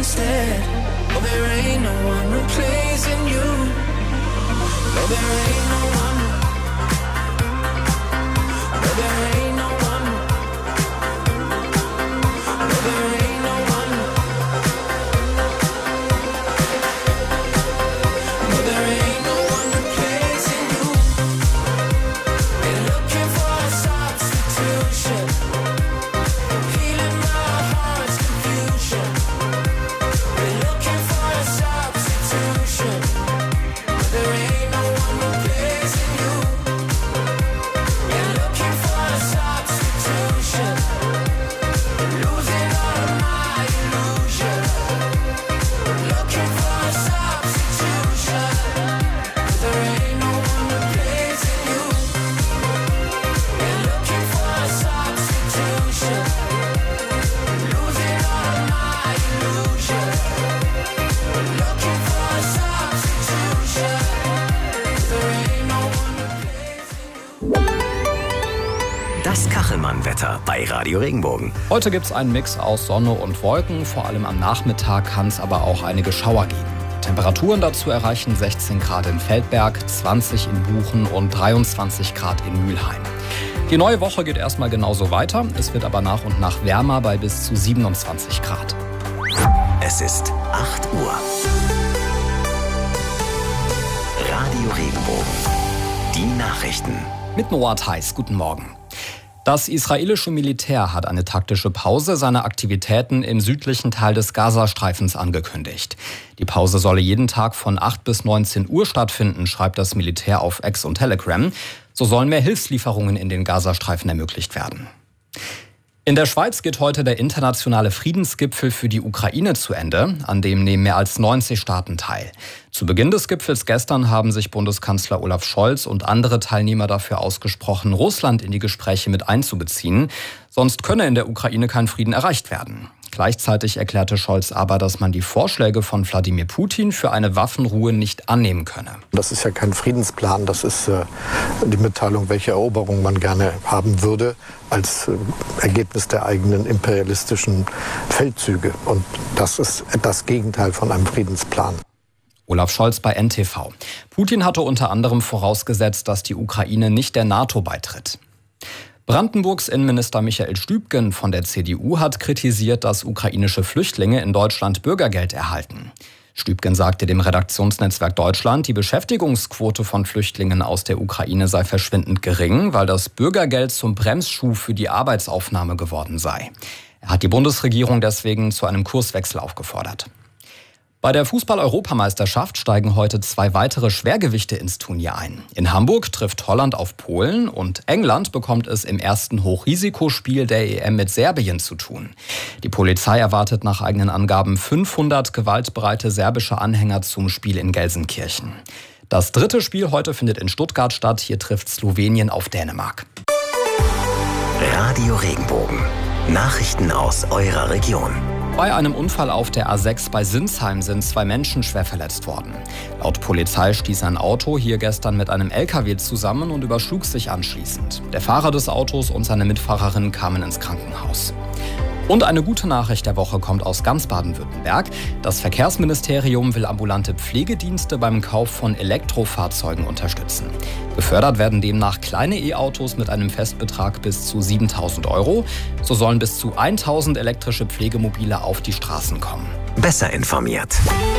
instead. Oh, there ain't no one replacing you. No, there ain't no one. No, there ain't no one. No, there ain't no one. No, there ain't no one replacing you. We're looking for a substitution. Healing my heart's confusion. We're looking for a substitution. There ain't no one replacing you. We're looking for a substitution. Losing all of my illusion. Looking for a substitution. There ain't no one replacing you. We're looking for a substitution. Losing all of my illusion. Looking for a substitution. There ain't no one replacing you. Das Kachelmann-Wetter bei Radio Regenbogen. Heute gibt es einen Mix aus Sonne und Wolken. Vor allem am Nachmittag kann es aber auch einige Schauer geben. Temperaturen dazu erreichen 16 Grad in Feldberg, 20 in Buchen und 23 Grad in Mülheim. Die neue Woche geht erstmal genauso weiter. Es wird aber nach und nach wärmer bei bis zu 27 Grad. Es ist 8 Uhr. Radio Regenbogen. Die Nachrichten. Mit Noah Theis, guten Morgen. Das israelische Militär hat eine taktische Pause seiner Aktivitäten im südlichen Teil des Gazastreifens angekündigt. Die Pause solle jeden Tag von 8 bis 19 Uhr stattfinden, schreibt das Militär auf X und Telegram. So sollen mehr Hilfslieferungen in den Gazastreifen ermöglicht werden. In der Schweiz geht heute der internationale Friedensgipfel für die Ukraine zu Ende. An dem nehmen mehr als 90 Staaten teil. Zu Beginn des Gipfels gestern haben sich Bundeskanzler Olaf Scholz und andere Teilnehmer dafür ausgesprochen, Russland in die Gespräche mit einzubeziehen. Sonst könne in der Ukraine kein Frieden erreicht werden. Gleichzeitig erklärte Scholz aber, dass man die Vorschläge von Wladimir Putin für eine Waffenruhe nicht annehmen könne. Das ist ja kein Friedensplan, das ist die Mitteilung, welche Eroberung man gerne haben würde, als Ergebnis der eigenen imperialistischen Feldzüge. Und das ist das Gegenteil von einem Friedensplan. Olaf Scholz bei NTV. Putin hatte unter anderem vorausgesetzt, dass die Ukraine nicht der NATO beitritt. Brandenburgs Innenminister Michael Stübgen von der CDU hat kritisiert, dass ukrainische Flüchtlinge in Deutschland Bürgergeld erhalten. Stübgen sagte dem Redaktionsnetzwerk Deutschland, die Beschäftigungsquote von Flüchtlingen aus der Ukraine sei verschwindend gering, weil das Bürgergeld zum Bremsschuh für die Arbeitsaufnahme geworden sei. Er hat die Bundesregierung deswegen zu einem Kurswechsel aufgefordert. Bei der Fußball-Europameisterschaft steigen heute 2 weitere Schwergewichte ins Turnier ein. In Hamburg trifft Holland auf Polen und England bekommt es im ersten Hochrisikospiel der EM mit Serbien zu tun. Die Polizei erwartet nach eigenen Angaben 500 gewaltbereite serbische Anhänger zum Spiel in Gelsenkirchen. Das dritte Spiel heute findet in Stuttgart statt. Hier trifft Slowenien auf Dänemark. Radio Regenbogen. Nachrichten aus eurer Region. Bei einem Unfall auf der A6 bei Sinsheim sind 2 Menschen schwer verletzt worden. Laut Polizei stieß ein Auto hier gestern mit einem LKW zusammen und überschlug sich anschließend. Der Fahrer des Autos und seine Mitfahrerin kamen ins Krankenhaus. Und eine gute Nachricht der Woche kommt aus ganz Baden-Württemberg. Das Verkehrsministerium will ambulante Pflegedienste beim Kauf von Elektrofahrzeugen unterstützen. Gefördert werden demnach kleine E-Autos mit einem Festbetrag bis zu 7.000 €. So sollen bis zu 1.000 elektrische Pflegemobile auf die Straßen kommen. Besser informiert.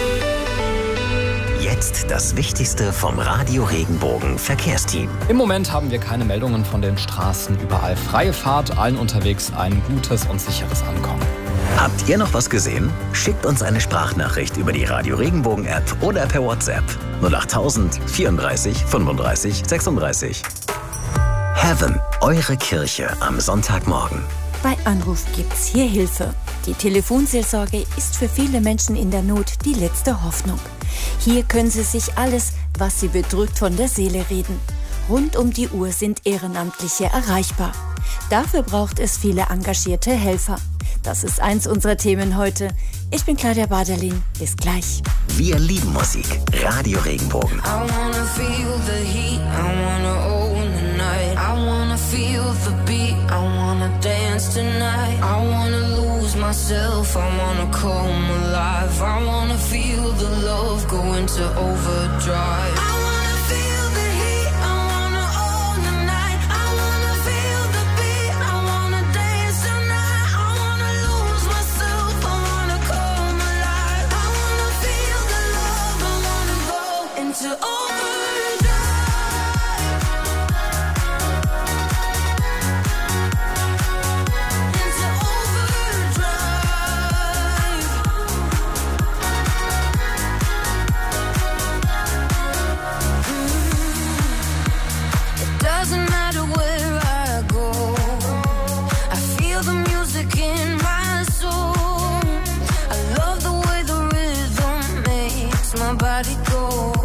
Jetzt das Wichtigste vom Radio Regenbogen Verkehrsteam. Im Moment haben wir keine Meldungen von den Straßen. Überall freie Fahrt, allen unterwegs ein gutes und sicheres Ankommen. Habt ihr noch was gesehen? Schickt uns eine Sprachnachricht über die Radio Regenbogen App oder per WhatsApp 08000 34 35 36. Heaven, eure Kirche am Sonntagmorgen. Bei Anruf gibt's hier Hilfe. Die Telefonseelsorge ist für viele Menschen in der Not die letzte Hoffnung. Hier können Sie sich alles, was Sie bedrückt, von der Seele reden. Rund um die Uhr sind Ehrenamtliche erreichbar. Dafür braucht es viele engagierte Helfer. Das ist eins unserer Themen heute. Ich bin Claudia Baderlin. Bis gleich. Wir lieben Musik. Radio Regenbogen. I wanna feel the heat, I wanna own the night. I wanna feel the beat, I wanna dance tonight. I wanna lose my myself, I wanna come alive. I wanna feel the love go into overdrive. I wanna feel the heat, I wanna own the night. I wanna feel the beat, I wanna dance tonight. I wanna lose myself, I wanna come alive. I wanna feel the love, I wanna go into overdrive. Body go.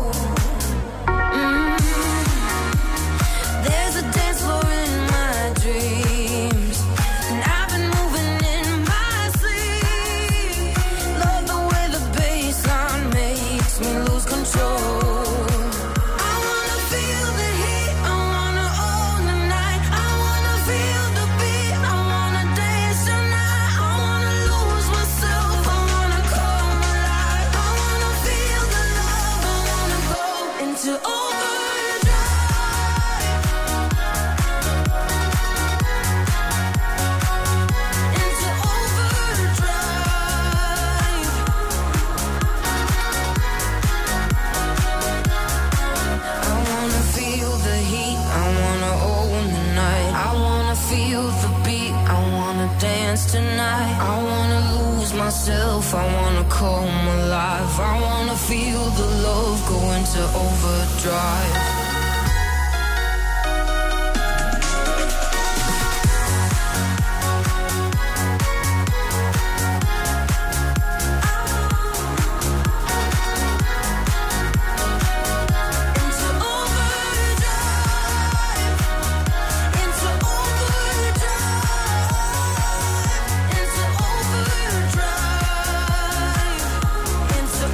There's a dance floor in my dreams, and I've been moving in my sleep. Love the way the bassline makes me lose control. I wanna feel the heat, I wanna own the night. I wanna feel the beat, I wanna dance tonight. I wanna lose myself, I wanna come alive. I wanna feel the love, I wanna go into overdrive. Into overdrive. I wanna feel the heat, I wanna own the night. I wanna feel the beat, I wanna dance tonight. I wanna lose myself, I wanna come alive. I wanna feel the love go into overdrive. Into overdrive. Into overdrive. Into overdrive. Into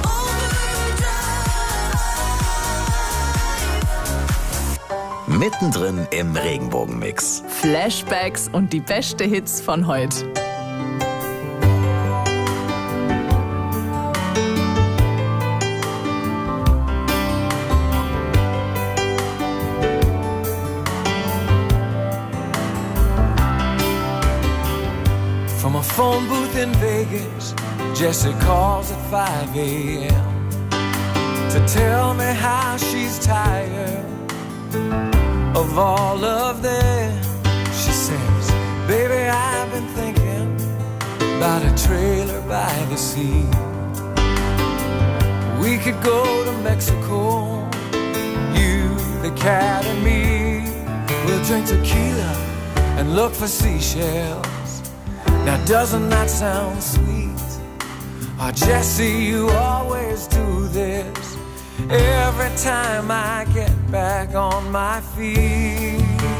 overdrive. Mittendrin im Regenbogenmix. Flashbacks und die beste Hits von heute. From a phone booth in Vegas, Jessie calls at 5 a.m. to tell me how she's tired of all of them. She says, baby, I've been thinking about a trailer by the sea. We could go to Mexico, you, the cat and me. We'll drink tequila and look for seashells. Now doesn't that sound sweet? Oh, Jessie, you always do this every time I get back on my feet.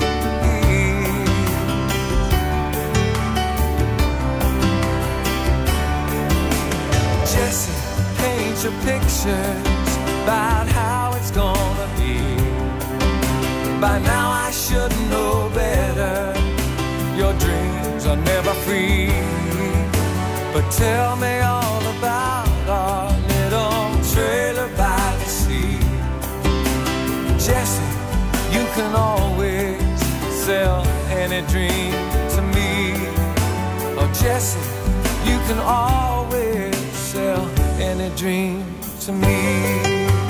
Jessie, paint your pictures about how it's gonna be. By now I should know better. Your dreams are never free. But tell me all about our little trailer by the sea. Jessie, you can always sell any dream to me. Oh, Jessie, you can always sell any dream to me.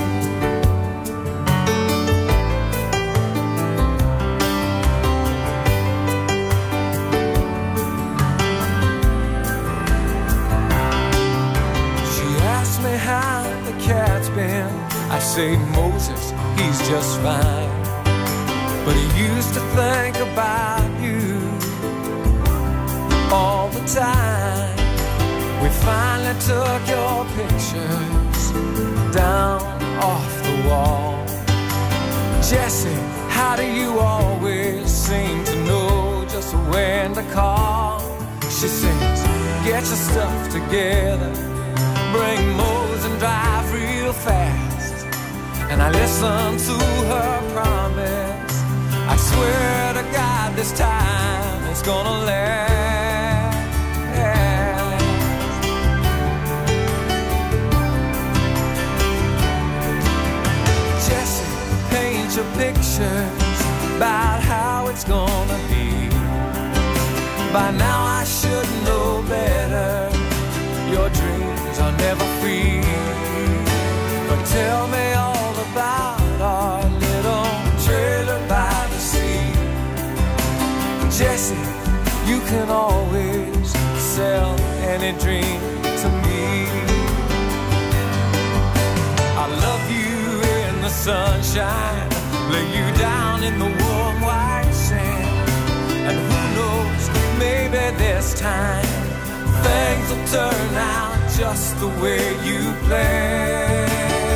How the cat's been, I say Moses, he's just fine. But he used to think about you all the time. We finally took your pictures down off the wall. Jessie, how do you always seem to know just when to call? She sings, get your stuff together, bring Mose and drive real fast. And I listen to her promise, I swear to God this time it's gonna last. pictures about how it's gonna be. By now I should know better. Your dreams are never free. But tell me all about our little trailer by the sea. Jesse, you can always sell any dream to me. I love you in the sunshine, lay you down in the warm white sand. And who knows, maybe this time things will turn out just the way you planned.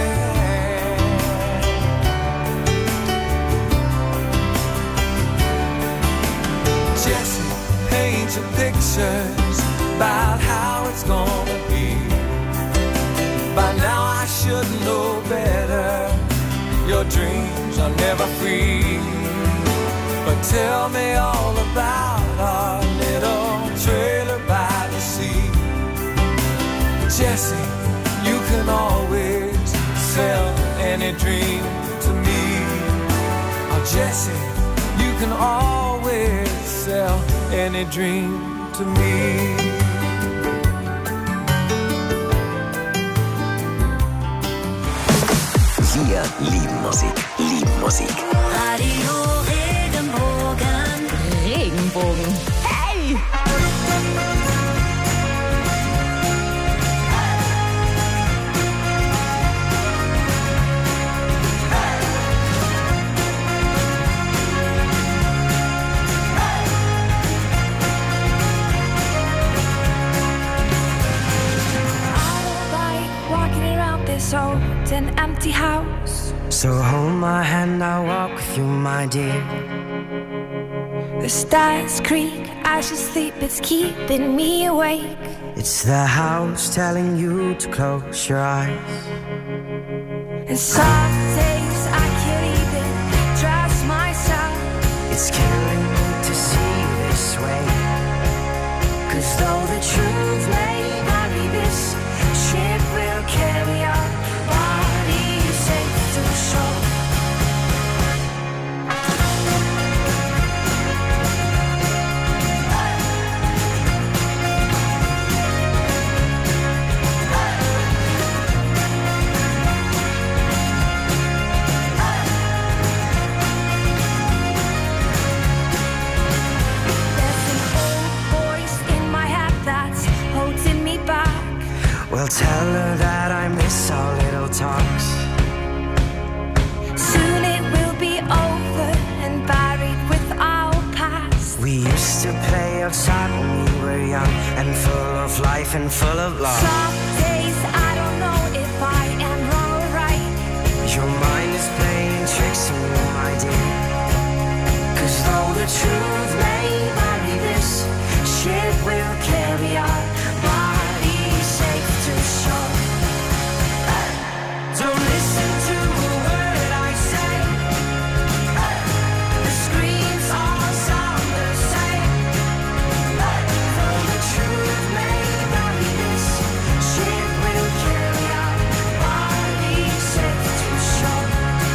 Jesse, paint your pictures about how it's gonna be. By now I should know better. Your dreams are never free. But tell me all about our little trailer by the sea. Jesse, you can always sell any dream to me. Oh, Jesse, you can always sell any dream to me. Wir lieben Musik, lieben Musik. Radio Regenbogen. Regenbogen. Hey! This old and empty house. So hold my hand, I'll walk with you, my dear. The stars creak as you sleep, it's keeping me awake. It's the house telling you to close your eyes. And some days I can't even trust myself. It's killing me to see you this way. 'Cause though the truth may vary, this ship will carry our bodies safe to shore. Well, tell her that I miss our little talks. Soon it will be over and buried with our past. We used to play outside when we were young and full of life and full of love. Some days I don't know if I am wrong or right. Your mind is playing tricks on you, my dear. 'Cause though the truth may vary, this ship will carry our bodies safe to shore. Don't listen to a word I say. The screams all sound the same. Though the truth may vary, this ship will carry our bodies safe to shore.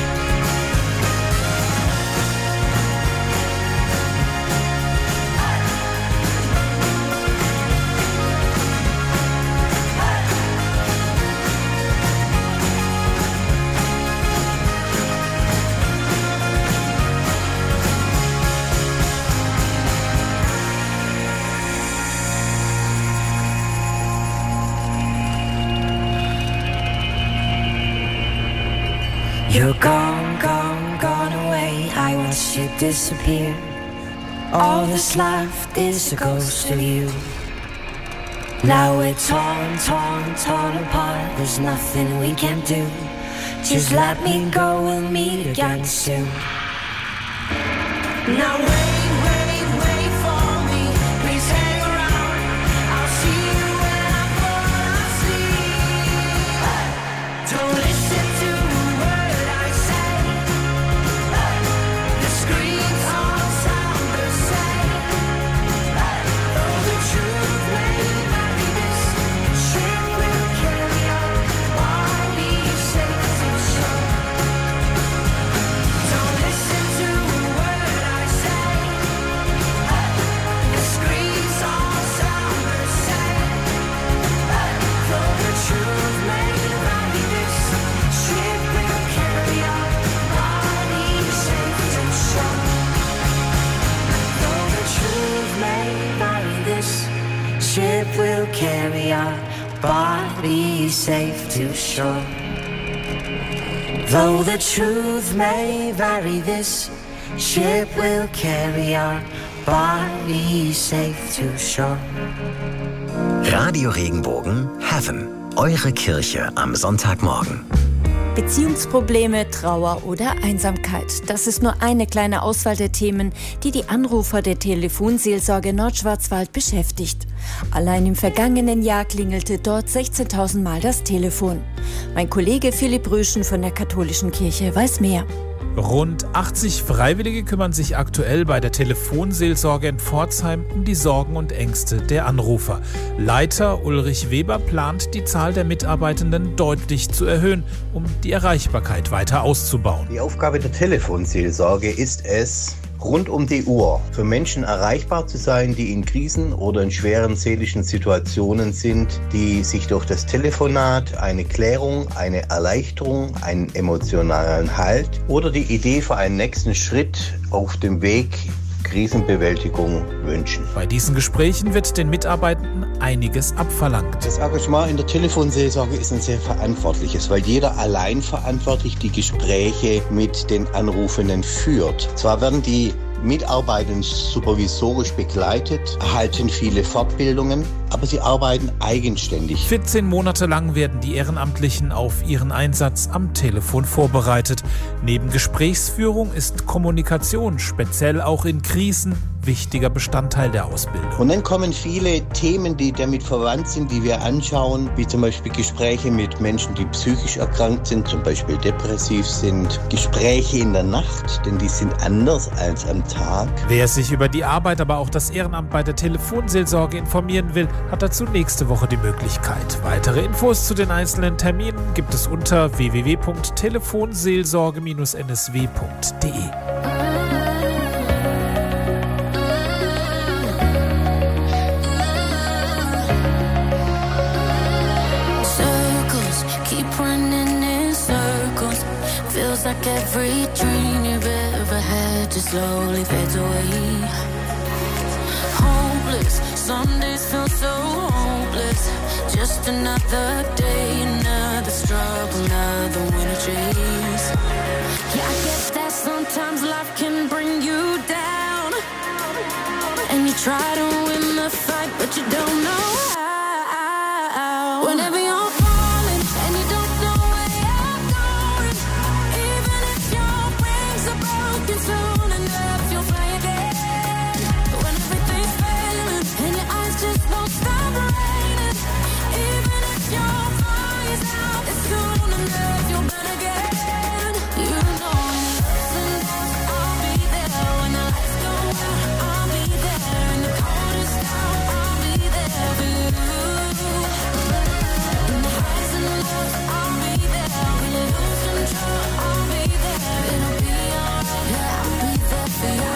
You're gone, gone, gone away. I watched you disappear. All that's left is a ghost of you. Now we're torn, torn, torn apart. There's nothing we can do. Just let me go, we'll meet again soon. Now wait, wait, wait for me. Please hang around. I'll see you when I fall asleep. Don't listen to a word I say. The screams all sound the same. Though the truth may vary, this ship will carry our bodies safe to shore. Don't listen ship will carry our bodies safe to shore. Though the truth may vary, this ship will carry our bodies safe to shore. Radio Regenbogen Heaven, eure Kirche am Sonntagmorgen. Beziehungsprobleme, Trauer oder Einsamkeit. Das ist nur eine kleine Auswahl der Themen, die die Anrufer der Telefonseelsorge Nordschwarzwald beschäftigt. Allein im vergangenen Jahr klingelte dort 16.000 Mal das Telefon. Mein Kollege Philipp Röschen von der Katholischen Kirche weiß mehr. Rund 80 Freiwillige kümmern sich aktuell bei der Telefonseelsorge in Pforzheim um die Sorgen und Ängste der Anrufer. Leiter Ulrich Weber plant, die Zahl der Mitarbeitenden deutlich zu erhöhen, um die Erreichbarkeit weiter auszubauen. Die Aufgabe der Telefonseelsorge ist es, rund um die Uhr für Menschen erreichbar zu sein, die in Krisen oder in schweren seelischen Situationen sind, die sich durch das Telefonat eine Klärung, eine Erleichterung, einen emotionalen Halt oder die Idee für einen nächsten Schritt auf dem Weg Krisenbewältigung wünschen. Bei diesen Gesprächen wird den Mitarbeitenden einiges abverlangt. Das Engagement in der Telefonseelsorge ist ein sehr verantwortliches, weil jeder allein verantwortlich die Gespräche mit den Anrufenden führt. Zwar werden die Mitarbeitenden supervisorisch begleitet, erhalten viele Fortbildungen, aber sie arbeiten eigenständig. 14 Monate lang werden die Ehrenamtlichen auf ihren Einsatz am Telefon vorbereitet. Neben Gesprächsführung ist Kommunikation, speziell auch in Krisen, wichtiger Bestandteil der Ausbildung. Und dann kommen viele Themen, die damit verwandt sind, die wir anschauen, wie zum Beispiel Gespräche mit Menschen, die psychisch erkrankt sind, zum Beispiel depressiv sind, Gespräche in der Nacht, denn die sind anders als am Tag. Wer sich über die Arbeit, aber auch das Ehrenamt bei der Telefonseelsorge informieren will, hat dazu nächste Woche die Möglichkeit. Weitere Infos zu den einzelnen Terminen gibt es unter www.telefonseelsorge-nsw.de. Like every dream you've ever had just slowly fades away. Hopeless, some days feel so hopeless. Just another day, another struggle, another winter chase. Yeah, I get that sometimes life can bring you down, and you try to win the fight, but you don't know how. Whenever you're falling and you don't know where you're going, even if your wings are broken soon enough, you'll fly again. When everything's failing and your eyes just won't stop raining, even if your fire's out, it's soon enough, you'll burn again. You know when the ups and downs, I'll be there. When the lights go out, I'll be there. In the coldest hour, I'll be there for you. In the highs and lows, I'll be there. When you lose control, I'll be there. It'll be alright, yeah, I'll be there for you.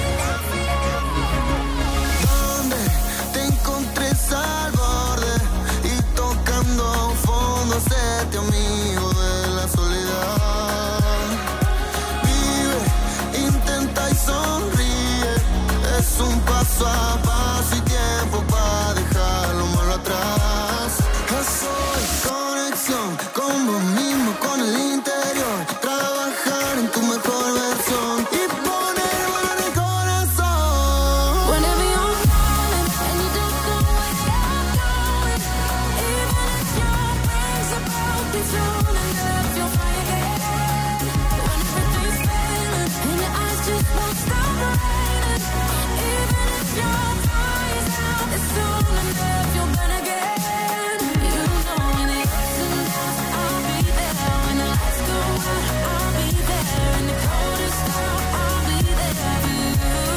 Donde te encontré al borde y tocando fondo, séte amigo de la soledad. Vive, intenta y sonríe, es un paso a paso y tiempo para dejar lo malo atrás. Soy conexión con vos mismo, con el interior, trabajar en tu mejor versión y poner mano en el corazón. Whenever you're falling and you don't know where you're going, even if your wings are broken, soon enough you'll fly again. When everything's failing and your eyes just won't stop raining, even if your fire's out, it's soon enough you'll burn again. You know when the ups and downs, I'll be there. When the lights go out, I'll be there. In the coldest hour, I'll be there for you.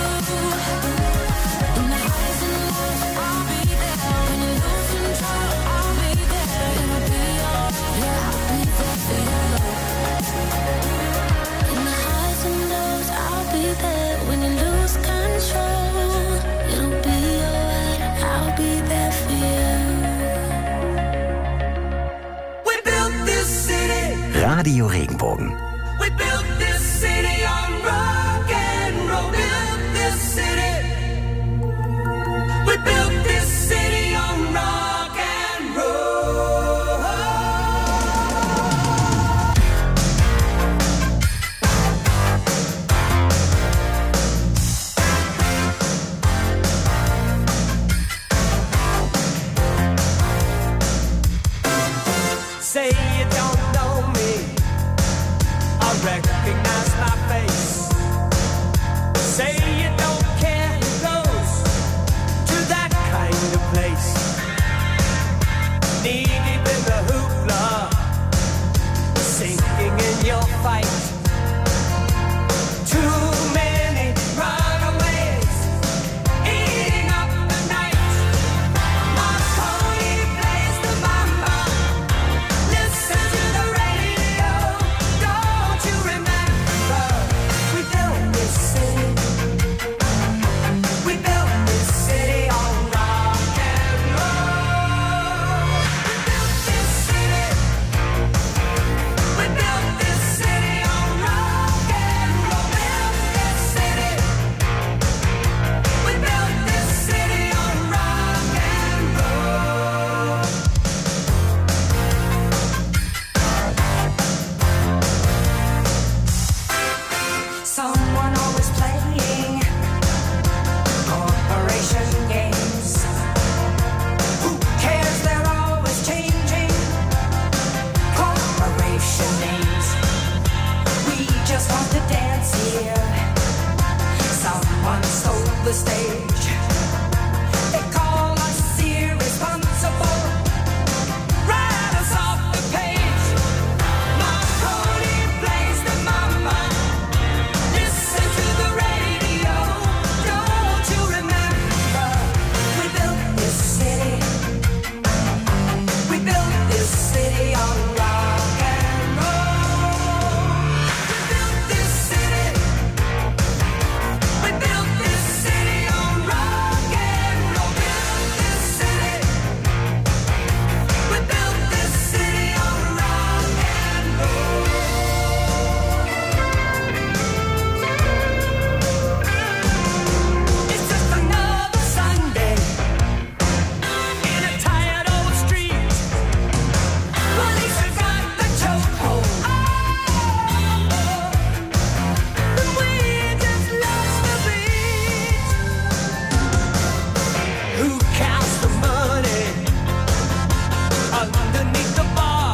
In the highs and lows, I'll be there. When you lose control, I'll be there. It'll be alright, yeah, I'll be there for you. In the highs and lows, I'll be there. When you lose control, it'll be alright, I'll be there for you. We built this city. Radio Regenbogen. We built this city on rock and roll. Built this city. We built this city Say you don't know me, I recognize my face. Say you don't care who goes to that kind of place. Knee deep in the hoopla, sinking in your fight. Too many runaways eating up the night. Marconi plays the mamba. Listen to the radio. Don't you remember? We built this city. We built this city on rock and roll. We built this city. We built this city on rock and roll. Built this city. We built this city on rock and roll. Someone always playing corporation games. Who cares? They're always changing corporation names. We just want to dance here. Someone stole the stage. They call us irresponsible. Write us off the page. Marconi plays the mamba. Listen to the radio. Don't you remember? We built this city. We built this city on rock and roll. We built this city. We built this city on rock and roll. Built this city. We built this city on rock and roll. It's just another Sunday in a tired old street. Police have got the chokehold. And we just lost the beat. Who counts the money underneath the bar?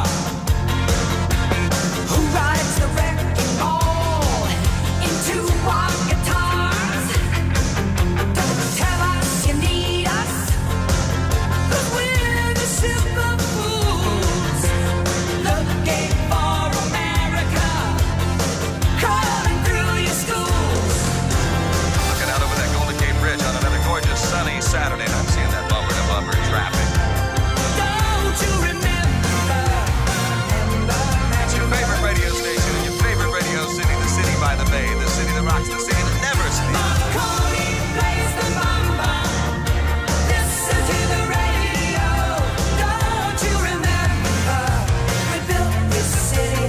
Who rides the wrecking ball into our guitars? Don't tell us you need us, 'cause we're the simple fools looking for America, crawling through your schools. Looking out over that Golden Gate Bridge on another gorgeous sunny Saturday, and I'm seeing that bumper-to-bumper traffic. Don't you remember? It's your favorite radio station in your favorite radio city, the city by the bay, the city that rocks, the city that never sleeps. Marconi plays the mamba. Listen to the radio. Don't you remember? We built this city.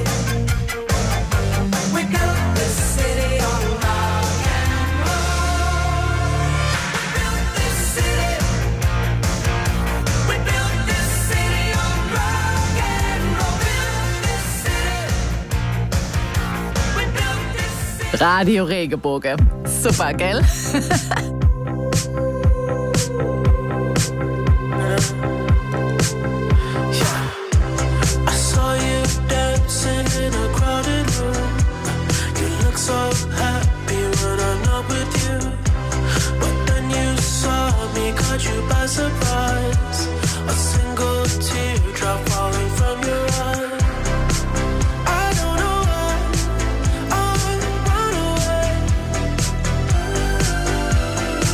We built this city on rock and roll. We built this city. We built this city on rock and roll. Built this city. We built this city. Radio Regenbogen. Super, gell? I saw you dancing in a crowded room. You look so happy when I'm not with you. But then you saw me, caught you by surprise. A single teardrop falling from your eye. I don't know why I run away.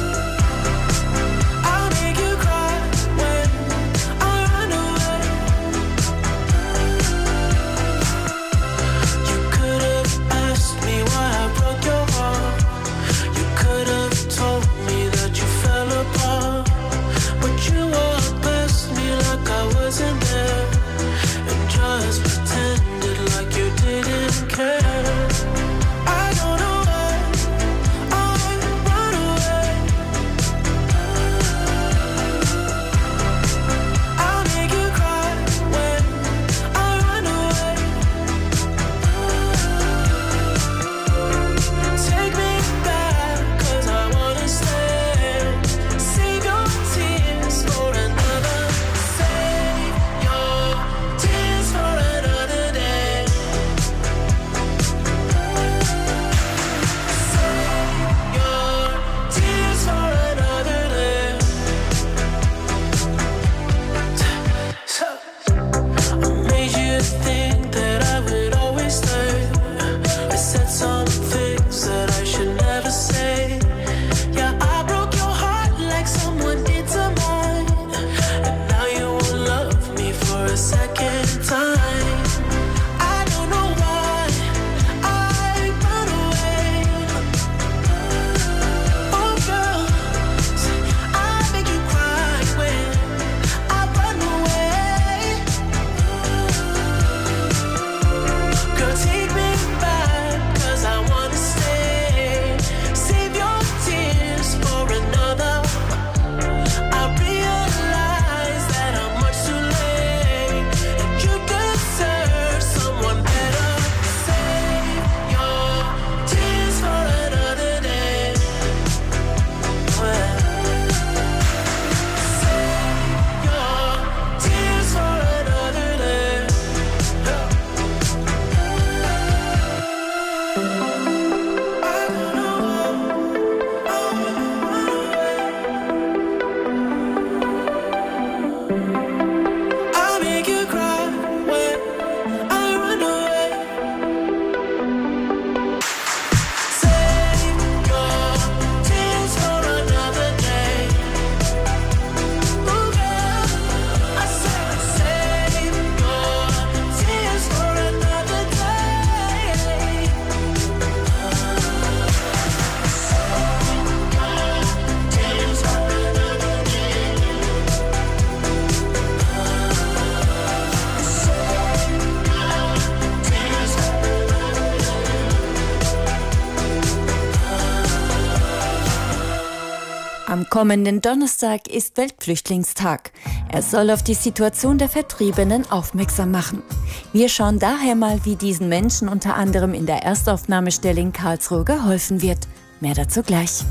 Kommenden Donnerstag ist Weltflüchtlingstag. Er soll auf die Situation der Vertriebenen aufmerksam machen. Wir schauen daher mal, wie diesen Menschen unter anderem in der Erstaufnahmestelle in Karlsruhe geholfen wird. Mehr dazu gleich.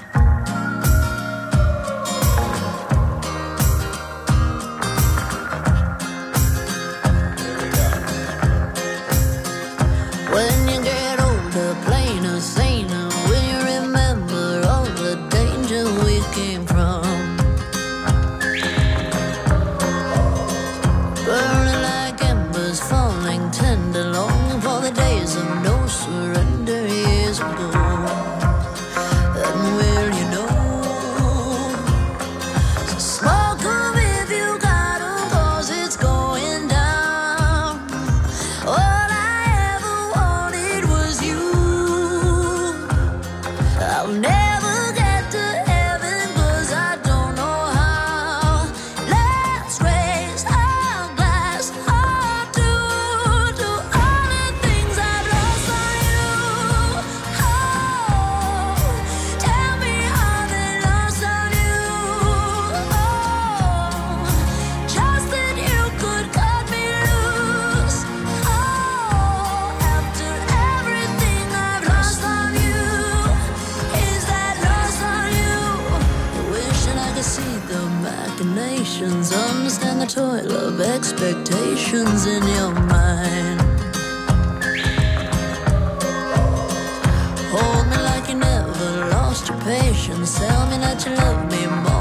When you get older, plainer, saner, will you remember all the danger we came from? Burning like embers, falling tender, longing for the days of no surrender years ago. And will you know? So smoke 'em if you got 'em, 'cause it's going down. All I ever wanted was you. I'll never get to heaven 'cause I don't know how. Let's raise our glass to all the things I've lost on you. Oh, tell me how they lost on you. Oh, just that you could cut me loose. Oh, after everything I've lost on you, is that lost on you? Wishing I could see the machinations, understand the toil of expectations in your mind. Hold me like you never lost your patience. Tell me that you love me more